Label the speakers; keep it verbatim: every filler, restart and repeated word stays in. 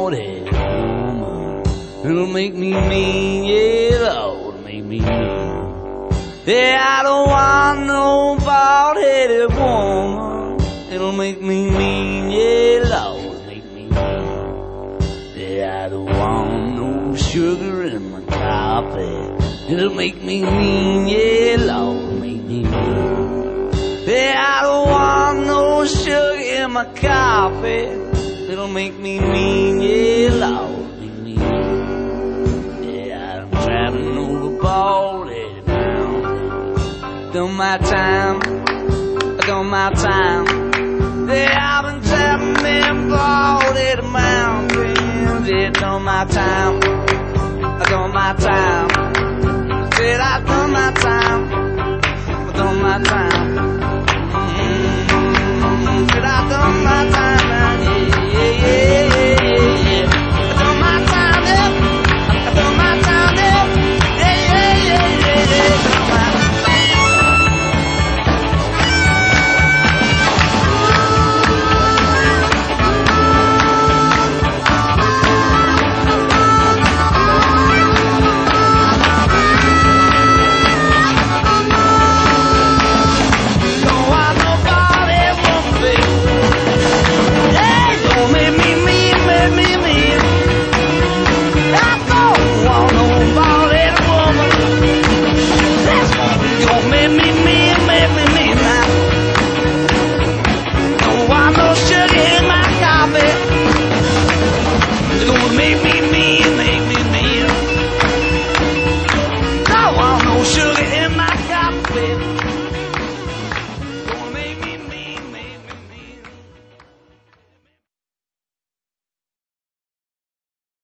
Speaker 1: bald-headed woman. It'll make me mean, yeah, Lord, make me mean. Yeah, I don't want no bald-headed woman. It'll make me mean, yeah, Lord, make me mean. Yeah, I don't want no sugar in my coffee. It'll make me mean, yeah, Lord, make me mean. Yeah, I don't want no sugar in my coffee. It'll make me mean, yeah, Lord, make me mean. Yeah, I'm traveling over bald-headed mountains. Done my time, done my time. Yeah, I've been traveling them bald-headed mountains. Yeah, done my time, done my time.